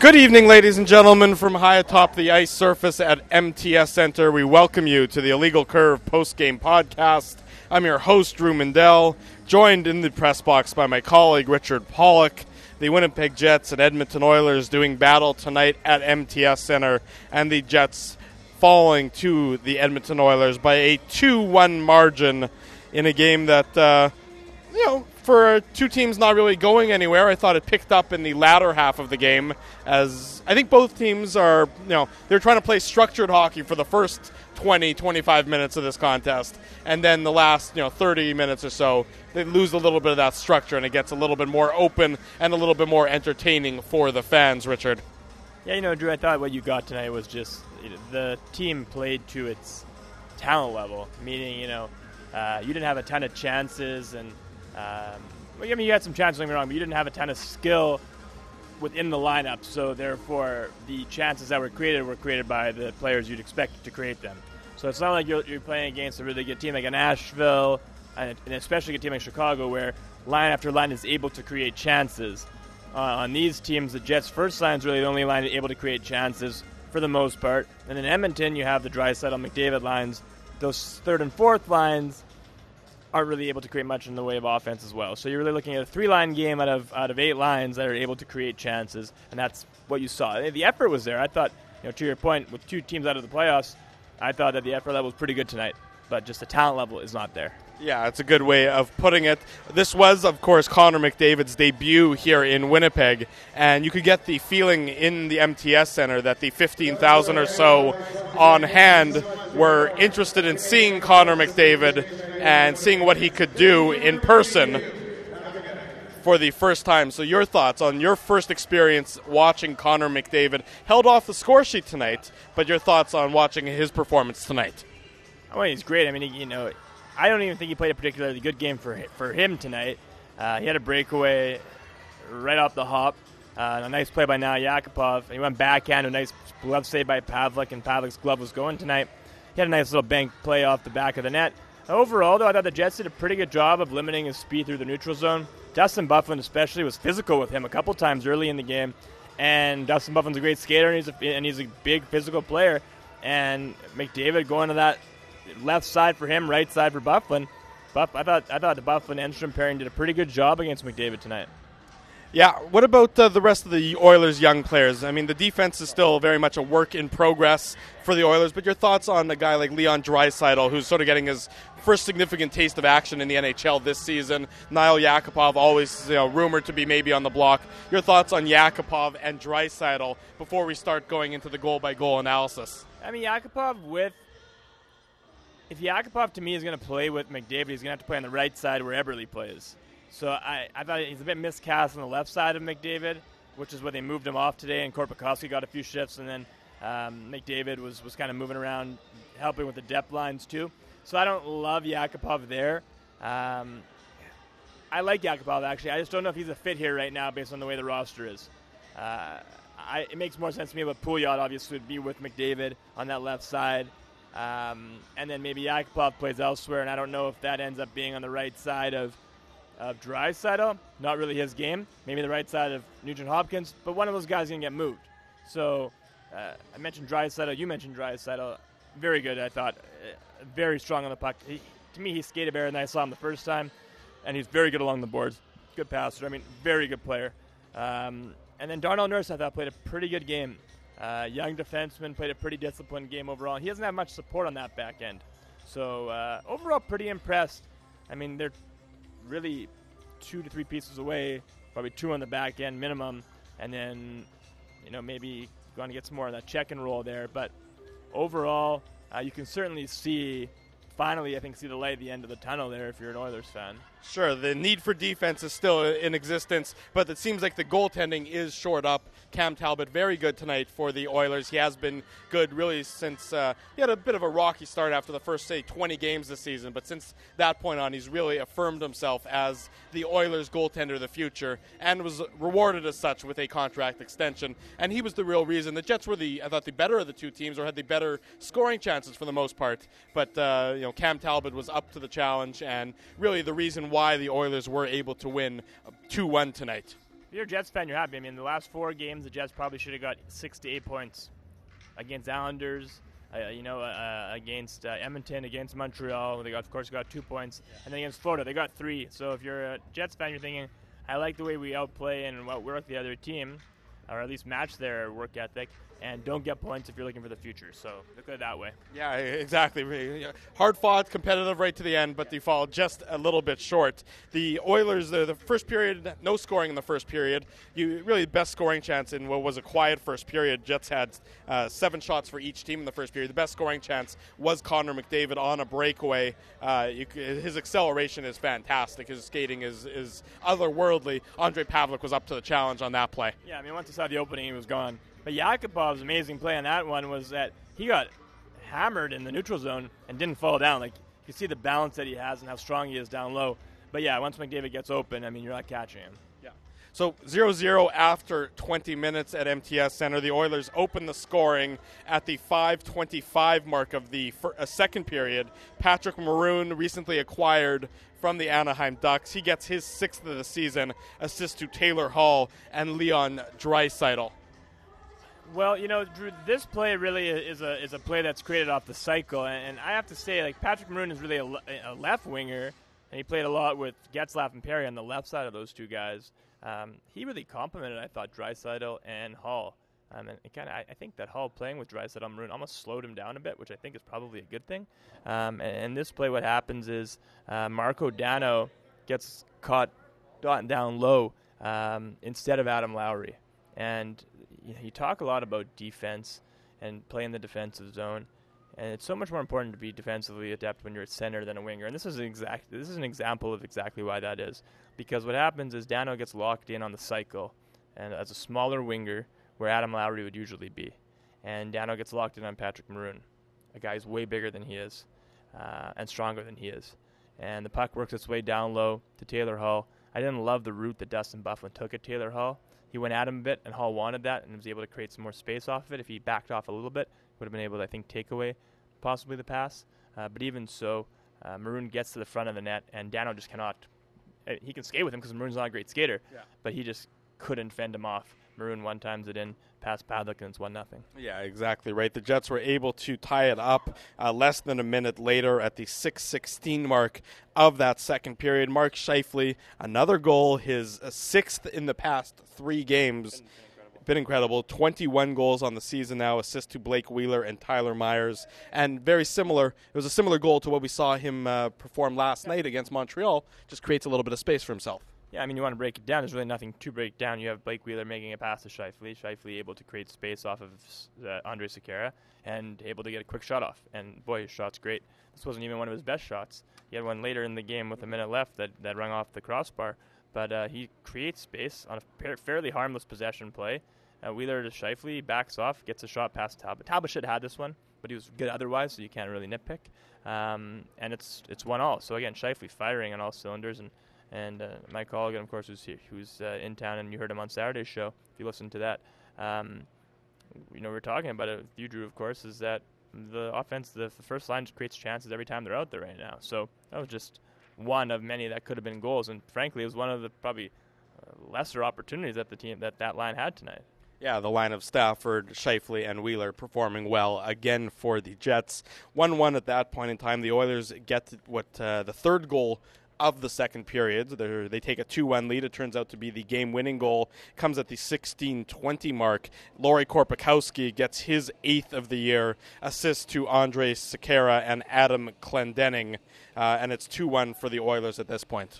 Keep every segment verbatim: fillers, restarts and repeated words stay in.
Good evening, ladies and gentlemen, from high atop the ice surface at M T S Center. We welcome you to the Illegal Curve post-game podcast. I'm your host, Drew Mindell, joined in the press box by my colleague, Richard Pollock. The Winnipeg Jets and Edmonton Oilers doing battle tonight at M T S Center, and the Jets falling to the Edmonton Oilers by a two one margin in a game that, uh, you know, for two teams not really going anywhere. I thought it picked up in the latter half of the game, as I think both teams are, you know, they're trying to play structured hockey for the first twenty, twenty-five minutes of this contest, and then the last, you know, thirty minutes or so, they lose a little bit of that structure, and it gets a little bit more open and a little bit more entertaining for the fans, Richard. Yeah, you know, Drew, I thought what you got tonight was just, you know, the team played to its talent level, meaning, you know, uh, you didn't have a ton of chances, and Um, well, I mean, you had some chances, don't get me wrong, but you didn't have a ton of skill within the lineup, so therefore the chances that were created were created by the players you'd expect to create them. So it's not like you're, you're playing against a really good team like an Nashville, and especially a team like Chicago, where line after line is able to create chances. Uh, on these teams, the Jets' first line is really the only line able to create chances for the most part. And in Edmonton, you have the Draisaitl, McDavid lines. Those third and fourth lines aren't really able to create much in the way of offense as well. So you're really looking at a three-line game out of out of eight lines that are able to create chances, and that's what you saw. The effort was there. I thought, you know, to your point, with two teams out of the playoffs, I thought that the effort level was pretty good tonight, but just the talent level is not there. Yeah, it's a good way of putting it. This was, of course, Connor McDavid's debut here in Winnipeg, and you could get the feeling in the M T S Center that the fifteen thousand or so on hand were interested in seeing Connor McDavid and seeing what he could do in person for the first time. So your thoughts on your first experience watching Connor McDavid, held off the score sheet tonight, but your thoughts on watching his performance tonight? Oh, he's great. I mean, he, you know, I don't even think he played a particularly good game for for him tonight. Uh, he had a breakaway right off the hop. Uh, a nice play by now Yakupov. He went backhand, a nice glove save by Pavlik, and Pavlik's glove was going tonight. He had a nice little bank play off the back of the net. Overall, though, I thought the Jets did a pretty good job of limiting his speed through the neutral zone. Dustin Byfuglien especially was physical with him a couple times early in the game. And Dustin Byfuglien's a great skater, and he's a, and he's a big physical player. And McDavid going to that left side for him, right side for Byfuglien. Buff, I thought I thought the Byfuglien-Enstrom pairing did a pretty good job against McDavid tonight. Yeah, what about uh, the rest of the Oilers' young players? I mean, the defense is still very much a work in progress for the Oilers, but your thoughts on a guy like Leon Draisaitl, who's sort of getting his first significant taste of action in the N H L this season. Nail Yakupov, always, you know, rumored to be maybe on the block. Your thoughts on Yakupov and Draisaitl before we start going into the goal-by-goal analysis? I mean, Yakupov with If Yakupov, to me, is going to play with McDavid, he's going to have to play on the right side where Eberle plays. So I, I thought he's a bit miscast on the left side of McDavid, which is where they moved him off today, and Korpikoski got a few shifts, and then um, McDavid was, was kind of moving around, helping with the depth lines too. So I don't love Yakupov there. Um, I like Yakupov, actually. I just don't know if he's a fit here right now based on the way the roster is. Uh, I, it makes more sense to me, but Pouliot obviously would be with McDavid on that left side. Um, and then maybe Yakupov plays elsewhere, and I don't know if that ends up being on the right side of of Draisaitl. Not really his game. Maybe the right side of Nugent Hopkins, but one of those guys is going to get moved. So uh, I mentioned Draisaitl. You mentioned Draisaitl. Very good, I thought. Uh, very strong on the puck. He, to me, he skated better than I saw him the first time, and he's very good along the boards. Good passer. I mean, very good player. Um, and then Darnell Nurse, I thought, played a pretty good game. Uh, young defenseman, played a pretty disciplined game overall. He doesn't have much support on that back end. So uh, overall, pretty impressed. I mean, they're really two to three pieces away, probably two on the back end minimum, and then, you know, maybe going to get some more of that check and roll there. But overall, uh, you can certainly see, finally, I think, see the light at the end of the tunnel there if you're an Oilers fan. Sure, the need for defense is still in existence, but it seems like the goaltending is shored up. Cam Talbot, very good tonight for the Oilers. He has been good really since uh, he had a bit of a rocky start after the first, say, twenty games this season, but since that point on, he's really affirmed himself as the Oilers goaltender of the future and was rewarded as such with a contract extension. And he was the real reason. The Jets were, the I thought, the better of the two teams, or had the better scoring chances for the most part, but uh, you know, Cam Talbot was up to the challenge and really the reason why the Oilers were able to win two one tonight. if you're a Jets fan, you're happy. I mean, the last four games, the Jets probably should have got six to eight points against Islanders, uh, you know, uh, against uh, Edmonton, against Montreal. They, got, of course, got two points. And then against Florida, they got three. So if you're a Jets fan, you're thinking, I like the way we outplay and outwork the other team, or at least match their work ethic, and don't get points if you're looking for the future. So look at it that way. Yeah, exactly. Hard fought, competitive right to the end, but they fall just a little bit short. The Oilers, the, the first period, no scoring in the first period. You really best scoring chance in what was a quiet first period. Jets had uh, seven shots for each team in the first period. The best scoring chance was Connor McDavid on a breakaway. Uh, you, his acceleration is fantastic. His skating is, is otherworldly. Andrei Pavlik was up to the challenge on that play. Yeah, I mean, once he saw the opening, he was gone. But Yakupov's amazing play on that one was that he got hammered in the neutral zone and didn't fall down. Like, you see the balance that he has and how strong he is down low. But, yeah, once McDavid gets open, I mean, you're not catching him. Yeah. So zero zero after twenty minutes at M T S Center. The Oilers open the scoring at the five twenty-five mark of the fir- uh, second period. Patrick Maroon, recently acquired from the Anaheim Ducks. He gets his sixth of the season, assist to Taylor Hall and Leon Draisaitl. Well, you know, Drew, this play really is a is a play that's created off the cycle, and, and I have to say, like, Patrick Maroon is really a, a left winger, and he played a lot with Getzlaf and Perry on the left side of those two guys. Um, he really complimented, I thought, Draisaitl and Hall, um, and kind of I, I think that Hall playing with Draisaitl and Maroon almost slowed him down a bit, which I think is probably a good thing. Um, and, and this play, what happens is uh, Marco Dano gets caught down low um, instead of Adam Lowry, and you know, you talk a lot about defense and playing the defensive zone, and it's so much more important to be defensively adept when you're at center than a winger. And this is an exact this is an example of exactly why that is, because what happens is Dano gets locked in on the cycle, and as a smaller winger where Adam Lowry would usually be, and Dano gets locked in on Patrick Maroon, a guy who's way bigger than he is uh, and stronger than he is, and the puck works its way down low to Taylor Hall. I didn't love the route that Dustin Byfuglien took at Taylor Hall. He went at him a bit, and Hall wanted that and was able to create some more space off of it. If he backed off a little bit, would have been able to, I think, take away possibly the pass. Uh, but even so, uh, Maroon gets to the front of the net, and Dano just cannot. Uh, he can skate with him because Maroon's not a great skater, yeah. But he just couldn't fend him off. Maroon one times it in, past Pavlik, and it's one nothing. Yeah, exactly right. The Jets were able to tie it up uh, less than a minute later at the six sixteen mark of that second period. Mark Scheifele, another goal, his uh, sixth in the past three games. Been, been incredible. twenty-one goals on the season now, assist to Blake Wheeler and Tyler Myers. And very similar, it was a similar goal to what we saw him uh, perform last night against Montreal. Just creates a little bit of space for himself. Yeah, I mean, you want to break it down. There's really nothing to break down. You have Blake Wheeler making a pass to Scheifele. Scheifele able to create space off of uh, Andrej Sekera and able to get a quick shot off. And, boy, his shot's great. This wasn't even one of his best shots. He had one later in the game with a minute left that, that rung off the crossbar. But uh, he creates space on a fa- fairly harmless possession play. Uh, Wheeler to Scheifele, backs off, gets a shot past Talbot. Talbot should have had this one, but he was good otherwise, so you can't really nitpick. Um, and it's it's one all. So, again, Scheifele firing on all cylinders, and And uh, Mike Colligan, of course, who's here, who's uh, in town, and you heard him on Saturday's show. If you listen to that, um, you know, we're talking about it with you, Drew, of course, is that the offense, the, the first line just creates chances every time they're out there right now. So that was just one of many that could have been goals, and frankly, it was one of the probably uh, lesser opportunities that the team that that line had tonight. Yeah, the line of Stafford, Scheifele, and Wheeler performing well again for the Jets. one one at that point in time. The Oilers get what uh, the third goal of the second period. They're, they take a two one lead. It turns out to be the game-winning goal. Comes at the sixteen twenty mark. Lauri Korpikowski gets his eighth of the year. Assist to Andrej Sekera and Adam Clendening. Uh, and it's two one for the Oilers at this point.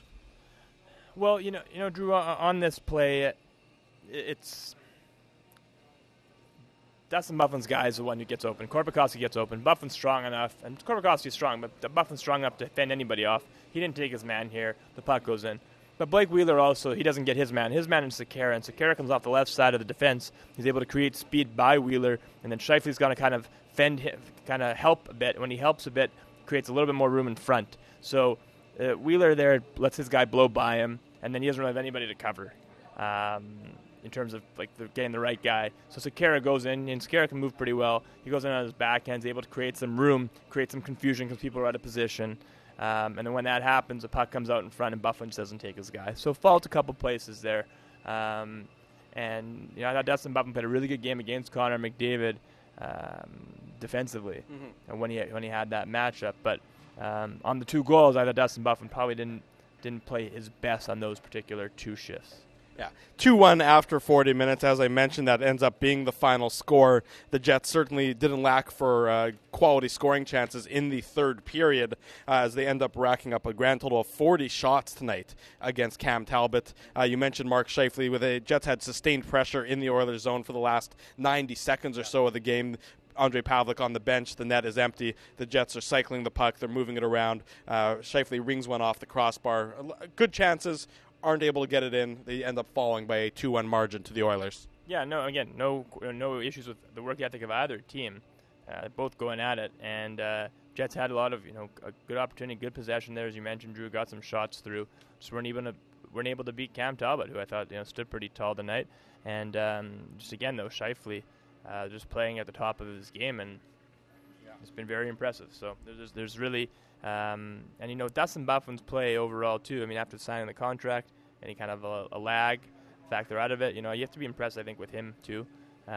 Well, you know, you know, Drew, on this play, it's Dustin Byfuglien's guy is the one who gets open. Korpikowski gets open. Byfuglien's strong enough, and Korpikowski's strong, but Byfuglien's strong enough to fend anybody off. He didn't take his man here. The puck goes in. But Blake Wheeler also, he doesn't get his man. His man is Sekera, and Sekera comes off the left side of the defense. He's able to create speed by Wheeler, and then Scheifele's going to kind of fend him, kind of help a bit. When he helps a bit, creates a little bit more room in front. So uh, Wheeler there lets his guy blow by him, and then he doesn't really have anybody to cover. Um... in terms of like the, getting the right guy. So Sekera goes in, and Sekera can move pretty well. He goes in on his backhand, is able to create some room, create some confusion because people are out of position. Um, and then when that happens, the puck comes out in front, and Byfuglien just doesn't take his guy. So fault a couple places there. Um, and you know, I thought Dustin Buffin played a really good game against Connor McDavid um, defensively, mm-hmm. and when he when he had that matchup. But um, on the two goals, I thought Dustin Buffin probably didn't didn't play his best on those particular two shifts. Yeah, two one after forty minutes. As I mentioned, that ends up being the final score. The Jets certainly didn't lack for uh, quality scoring chances in the third period uh, as they end up racking up a grand total of forty shots tonight against Cam Talbot. Uh, you mentioned Mark Scheifele. With the Jets had sustained pressure in the Oilers zone for the last ninety seconds or so of the game. Andre Pavlik on the bench. The net is empty. The Jets are cycling the puck. They're moving it around. Uh, Scheifele rings one off the crossbar. Good chances. Aren't able to get it in. They end up falling by a two one margin to the Oilers. Yeah, no, again, no no issues with the work ethic of either team. Uh, both going at it, and uh, Jets had a lot of, you know, a good opportunity, good possession there, as you mentioned. Drew got some shots through. Just weren't even a, weren't able to beat Cam Talbot, who I thought, you know, stood pretty tall tonight. And um, just again, though, Scheifele uh, just playing at the top of his game, and yeah. It's been very impressive. So there's there's really. Um, and, you know, Dustin Buffin's play overall, too. I mean, after signing the contract, any kind of a, a lag factor out of it, you know, you have to be impressed, I think, with him, too,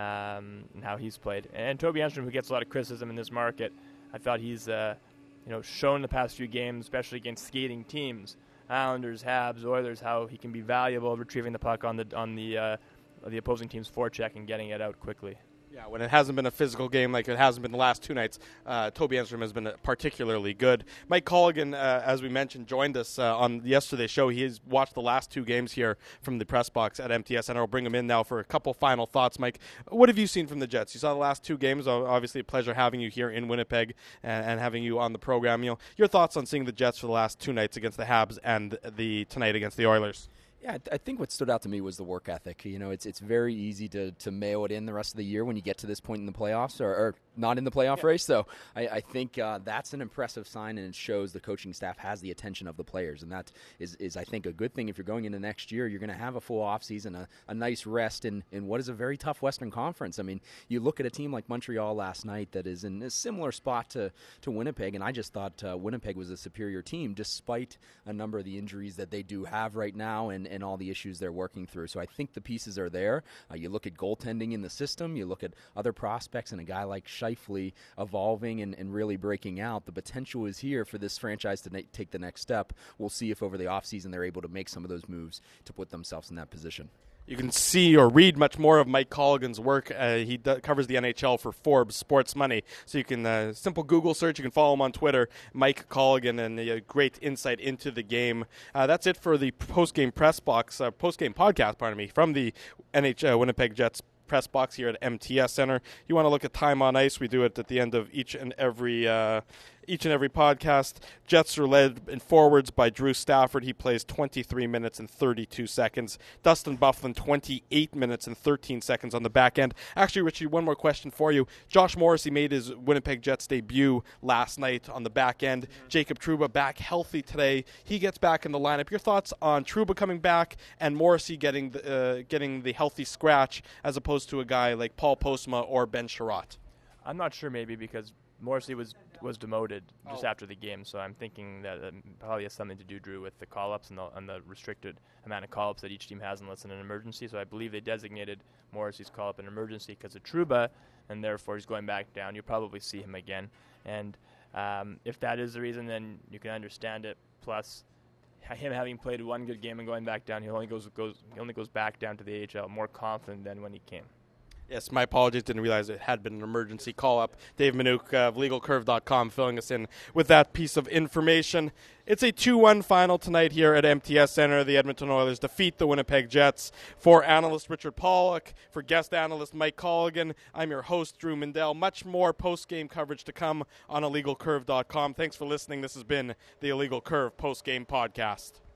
um, and how he's played. And Toby Enstrom, who gets a lot of criticism in this market, I thought he's, uh, you know, shown the past few games, especially against skating teams, Islanders, Habs, Oilers, how he can be valuable retrieving the puck on the on the uh, the opposing team's forecheck and getting it out quickly. Yeah, when it hasn't been a physical game like it hasn't been the last two nights, uh, Toby Enstrom has been particularly good. Mike Colligan, uh, as we mentioned, joined us uh, on yesterday's show. He has watched the last two games here from the press box at M T S, and I'll bring him in now for a couple final thoughts. Mike, what have you seen from the Jets? You saw the last two games. Obviously, a pleasure having you here in Winnipeg and, and having you on the program. You know, your thoughts on seeing the Jets for the last two nights against the Habs and the tonight against the Oilers? Yeah, I, th- I think what stood out to me was the work ethic. You know, it's it's very easy to, to mail it in the rest of the year when you get to this point in the playoffs, or, or not in the playoff yeah. race. So I, I think uh, that's an impressive sign, and it shows the coaching staff has the attention of the players. And that is, is I think, a good thing. If you're going into next year, you're going to have a full offseason, a, a nice rest in, in what is a very tough Western Conference. I mean, you look at a team like Montreal last night that is in a similar spot to, to Winnipeg, and I just thought uh, Winnipeg was a superior team despite a number of the injuries that they do have right now and, and all the issues they're working through. So I think the pieces are there. Uh, you look at goaltending in the system, you look at other prospects, and a guy like Scheifele evolving and, and really breaking out. The potential is here for this franchise to na- take the next step. We'll see if over the offseason they're able to make some of those moves to put themselves in that position. You can see or read much more of Mike Colligan's work. Uh, he d- covers the N H L for Forbes Sports Money. So you can, uh, simple Google search, you can follow him on Twitter, Mike Colligan, and uh, great insight into the game. Uh, that's it for the post-game press box, uh, post-game podcast, pardon me, from the N H L Winnipeg Jets press box here at M T S Center. You want to look at time on ice, we do it at the end of each and every uh, each and every podcast. Jets are led in forwards by Drew Stafford. He plays twenty-three minutes and thirty-two seconds. Dustin Byfuglien, twenty-eight minutes and thirteen seconds on the back end. Actually, Richie, one more question for you. Josh Morrissey made his Winnipeg Jets debut last night on the back end. Jacob Trouba back healthy today. He gets back in the lineup. Your thoughts on Trouba coming back and Morrissey getting the, uh, getting the healthy scratch as opposed to a guy like Paul Postma or Ben Sherratt? I'm not sure, maybe because Morrissey was was demoted just oh. after the game, so I'm thinking that it probably has something to do, Drew, with the call-ups and the, and the restricted amount of call-ups that each team has unless in an emergency. So I believe they designated Morrissey's call-up an emergency because of Trouba, and therefore he's going back down. You'll probably see him again. And um, if that is the reason, then you can understand it. Plus, him having played one good game and going back down, he only goes goes he only goes back down to the A H L more confident than when he came. Yes, my apologies. Didn't realize it had been an emergency call-up. Dave Minuk of legal curve dot com filling us in with that piece of information. It's a two one final tonight here at M T S Center. The Edmonton Oilers defeat the Winnipeg Jets. For analyst Richard Pollock, for guest analyst Mike Colligan, I'm your host, Drew Mindell. Much more post-game coverage to come on illegal curve dot com. Thanks for listening. This has been the Illegal Curve post-game podcast.